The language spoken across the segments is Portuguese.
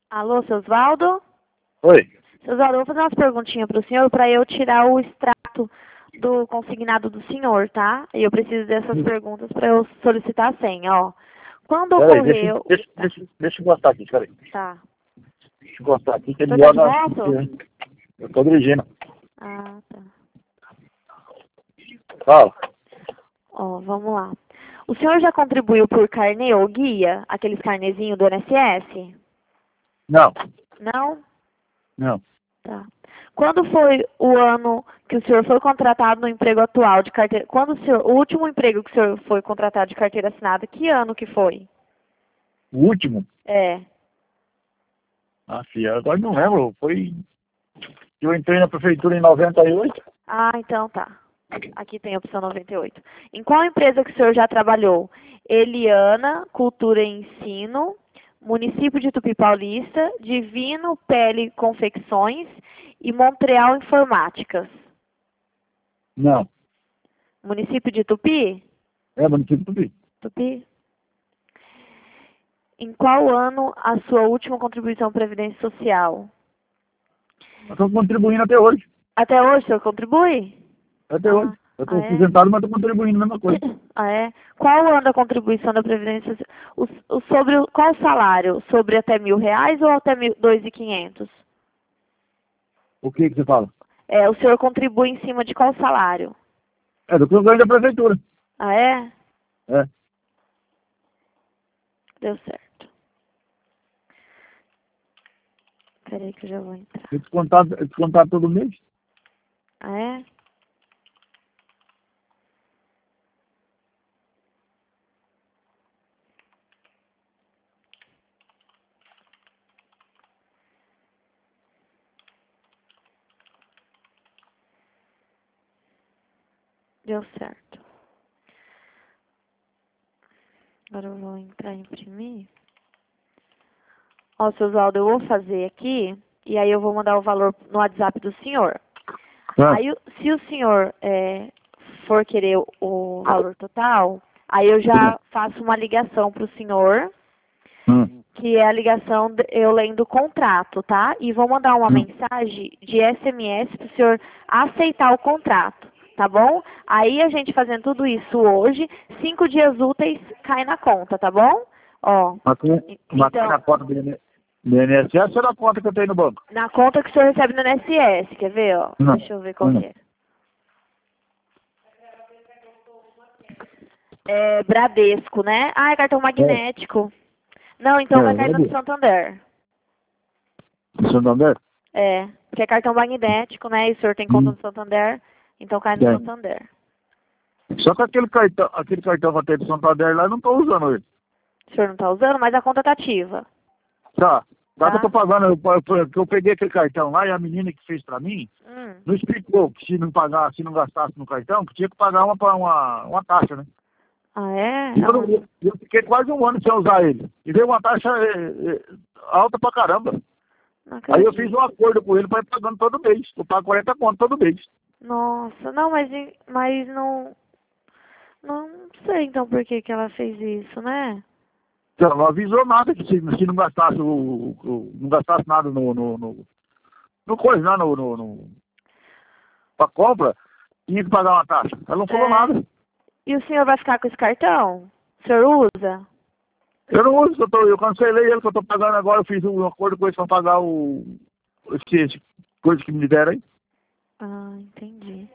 Alô, seu Osvaldo? Oi. Seu Osvaldo, eu vou fazer umas perguntinhas para o senhor para eu tirar o extrato do consignado do senhor, tá? E eu preciso dessas perguntas para eu solicitar a senha, ó. Quando Peraí, ocorreu... deixa eu gostar aqui, peraí. Tá. Deixa eu gostar aqui, que Você ele tá de olha... moto? Eu tô dirigindo. Ah, tá. Fala. Ó, vamos lá. O senhor já contribuiu por carnê ou guia? Aqueles carnezinhos do INSS? Não. Não? Não. Tá. Quando foi o ano que o senhor foi contratado no emprego atual de carteira... Quando o último emprego que o senhor foi contratado de carteira assinada, que ano que foi? O último? É. Ah, filha, agora não lembro. Foi... Eu entrei na prefeitura em 98. Ah, então tá. Aqui tem a opção 98. Em qual empresa que o senhor já trabalhou? Eliana, Cultura e Ensino, Município de Tupi Paulista, Divino Pele Confecções e Montreal Informáticas. Não. Município de Tupi? É, município de Tupi. Tupi? Em qual ano a sua última contribuição à Previdência Social? Eu estou contribuindo até hoje. Até hoje o senhor contribui? Até hoje. Eu estou Ah, é? aposentado, mas estou contribuindo a mesma coisa. Ah, é? Qual o ano da contribuição da Previdência Social? Qual o salário? Sobre até R$ 1.000 ou até 2.500? O que você fala? É, o senhor contribui em cima de qual salário? É, do que eu ganho da prefeitura. Ah, é? É. Deu certo. Peraí que eu já vou entrar. Eu descontar todo mês. Ah, é? Deu certo. Agora eu vou entrar em imprimir. Ó, seu Oswaldo, eu vou fazer aqui e aí eu vou mandar o valor no WhatsApp do senhor. Tá. Aí, se o senhor for querer o valor total, aí eu já faço uma ligação para o senhor, que é a ligação eu lendo o contrato, tá? E vou mandar uma mensagem de SMS para o senhor aceitar o contrato, tá bom? Aí a gente fazendo tudo isso hoje, 5 dias úteis cai na conta, tá bom? Ó, Mas na conta do INSS ou na conta que eu tenho no banco? na conta que o senhor recebe no INSS, quer ver, ó? Deixa eu ver qual que é. É Bradesco, né? Ah, é cartão magnético. Não, então vai cair no do Santander. Do Santander? É, porque é cartão magnético, né? E o senhor tem conta no Santander, então cai no Santander. Só que aquele cartão que eu tenho do Santander lá, eu não estou usando ele. O senhor não está usando, mas a conta está ativa. Tá. Lá que eu tô pagando, eu peguei aquele cartão lá e a menina que fez pra mim, não explicou que se não pagasse, se não gastasse no cartão, que tinha que pagar uma taxa, né? Ah, é? Eu fiquei quase um ano sem usar ele. E veio uma taxa alta pra caramba. Aí eu fiz um acordo com ele para ir pagando todo mês. Eu pago 40 conto todo mês. Nossa, não, mas não... Não sei então por que ela fez isso, né? Ela não avisou nada que se não gastasse não gastasse nada no coisa, lá pra compra, tinha que pagar uma taxa. Ela não falou nada. E o senhor vai ficar com esse cartão? O senhor usa? Eu não uso, eu cancelei ele que eu tô pagando agora, eu fiz um acordo com eles para pagar esse coisa que me deram aí. Ah, entendi.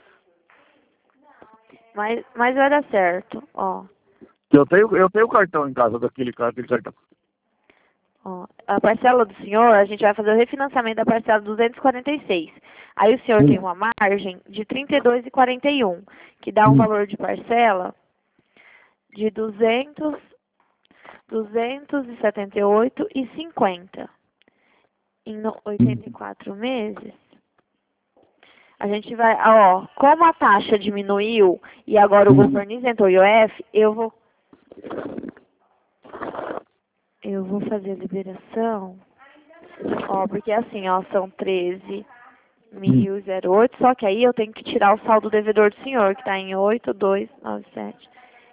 Mas vai dar certo, ó. Eu tenho o cartão em casa daquele cartão. Ó, a parcela do senhor, a gente vai fazer o refinanciamento da parcela 246. Aí o senhor tem uma margem de 32,41, que dá um valor de parcela de 278,50. Em 84 meses, a gente vai, ó, como a taxa diminuiu e agora o governo isentou o IOF, eu vou fazer a liberação, ó, porque assim, ó, são 13.008, só que aí eu tenho que tirar o saldo devedor do senhor, que está em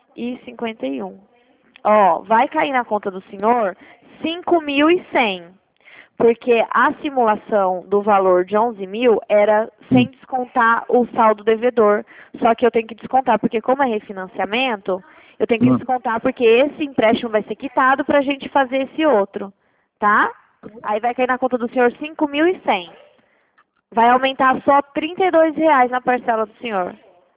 8.297,51. Ó, vai cair na conta do senhor 5.100. Porque a simulação do valor de 11 mil era sem descontar o saldo devedor. Só que eu tenho que descontar, porque como é refinanciamento, eu tenho que descontar porque esse empréstimo vai ser quitado para a gente fazer esse outro, tá? Aí vai cair na conta do senhor 5.100. Vai aumentar só R$ 32 na parcela do senhor.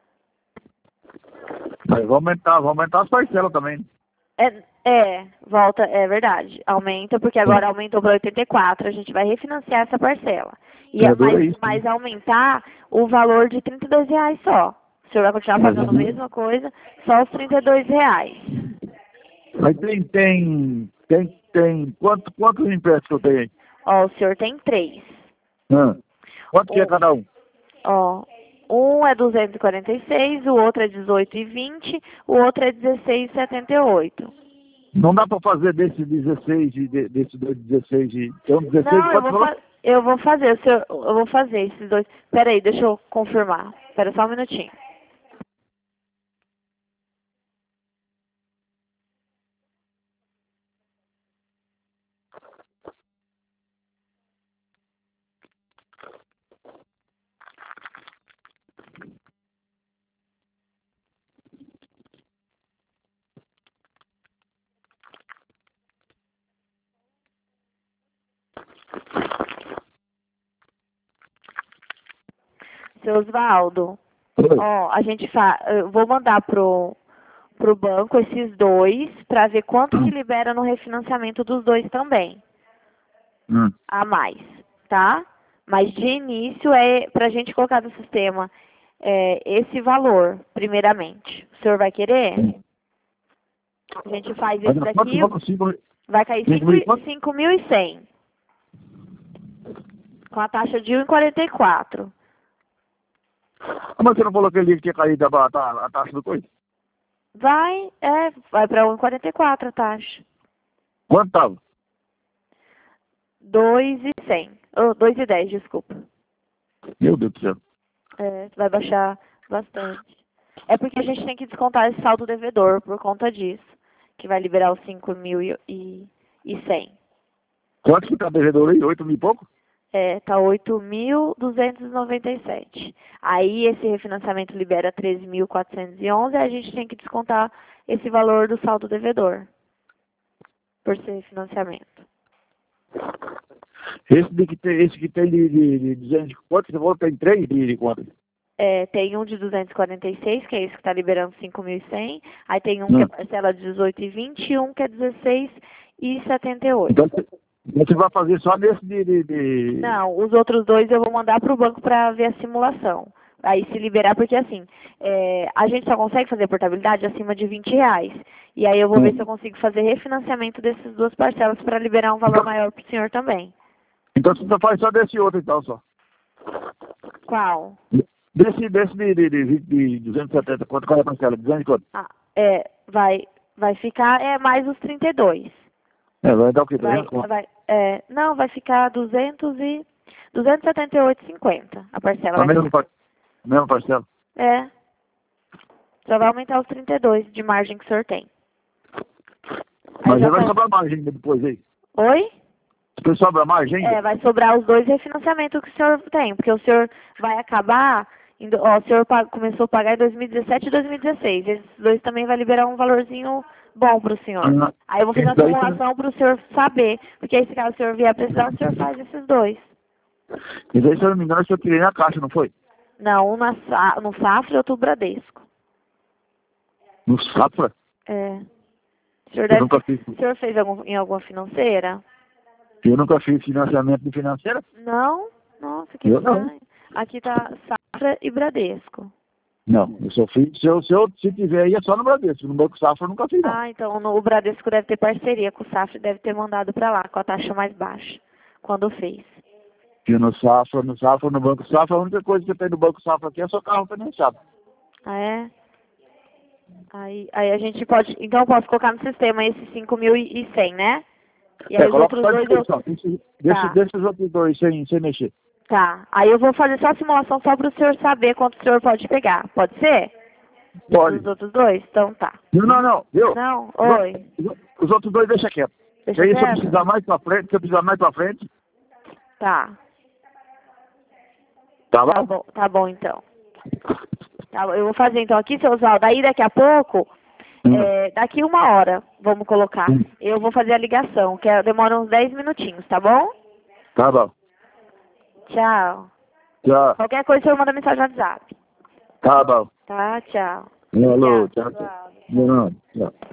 Mas vai aumentar as parcelas também. Volta, é verdade. Aumenta, porque agora aumentou para 84, a gente vai refinanciar essa parcela. Mas aumentar o valor de R$ 32 só. O senhor vai continuar pagando a mesma coisa, só os R$ 32. Mas tem quantos empréstimos eu tenho aí? Ó, o senhor tem 3. Quanto que é cada um? Ó, um é 246, o outro é 18,20, o outro é 16,78. Não dá para fazer desse 16 desse 16 tem um 16? Não, eu vou fazer, eu vou fazer esses dois. Pera aí, deixa eu confirmar. Espera só um minutinho. Seu Osvaldo, ó, eu vou mandar pro banco esses dois para ver quanto que libera no refinanciamento dos dois também. A mais, tá? Mas de início é pra gente colocar no sistema esse valor, primeiramente. O senhor vai querer? A gente faz esse daqui, vai cair 5.100. Com a taxa de 1,44. Mas você não falou que ele tinha caído a taxa do coisa? Vai para 1,44 a taxa. Quanto estava? 2,100. 2,10, desculpa. Meu Deus do céu. Vai baixar bastante. É porque a gente tem que descontar esse saldo devedor por conta disso. Que vai liberar os 5.100. Quanto que está devedor aí? 8 mil e pouco? Tá 8.297. Aí esse refinanciamento libera 13.411, a gente tem que descontar esse valor do saldo devedor. Por ser refinanciamento. Esse que tem de 200, quanto você falou? Tem 3 de quanto? Tem um de 246, que é esse que está liberando 5.100. Aí tem um que é parcela de 18,20 e um que é 16,78. Então você vai fazer só nesse Não, os outros dois eu vou mandar para o banco para ver a simulação. Aí se liberar, porque assim, a gente só consegue fazer portabilidade acima de R$ 20. E aí eu vou ver se eu consigo fazer refinanciamento dessas duas parcelas para liberar um valor maior para o senhor também. Então você faz só desse outro então só. Qual? Desse de 270, qual é a parcela? 200 quanto? Vai ficar mais os 32. Vai dar o quê? Não, vai ficar 278,50 a parcela. A mesma parcela? Só vai aumentar os 32 de margem que o senhor tem. Mas já vai sobrar margem depois aí? Oi? Depois sobra margem ainda? Vai sobrar os dois refinanciamentos que o senhor tem, porque o senhor vai acabar, o senhor começou a pagar em 2017 e 2016. Esses dois também vai liberar um valorzinho bom para o senhor. Aí eu vou fazer uma simulação para o senhor saber, porque aí se caso o senhor vier precisar, o senhor faz esses dois. E daí, se eu não me engano, eu tirei na caixa, não foi? Não, um no Safra e outro no Bradesco. No Safra? O senhor fez em alguma financeira? Eu nunca fiz financiamento de financeira. Não? Nossa, que estranho. Aqui tá Safra e Bradesco. Não, eu só fiz, se tiver aí é só no Bradesco, no Banco Safra eu nunca fiz não. Então o Bradesco deve ter parceria com o Safra, deve ter mandado para lá, com a taxa mais baixa, quando fez. E no Banco Safra, a única coisa que tem no Banco Safra aqui é só carro financiado. É? Aí a gente pode, então eu posso colocar no sistema esses 5.100, né? E aí os outros dois Deixa os outros dois sem mexer. Tá, aí eu vou fazer só a simulação só para o senhor saber quanto o senhor pode pegar, pode ser? Pode. Os outros dois? Então tá. Não, viu? Não, oi. Os outros dois deixa quieto. Deixa aí quieto. se eu precisar mais pra frente, Tá. Tá bom? Tá bom então. Tá, eu vou fazer então aqui, seu Oswaldo. Daí daqui a pouco, daqui 1 hora, vamos colocar. Eu vou fazer a ligação, que demora uns 10 minutinhos, tá bom? Tá bom. Tchau. Tchau. Qualquer coisa você manda mensagem no WhatsApp. Tá bom. Tá, tchau. Alô, Tchau. tchau. Tchau.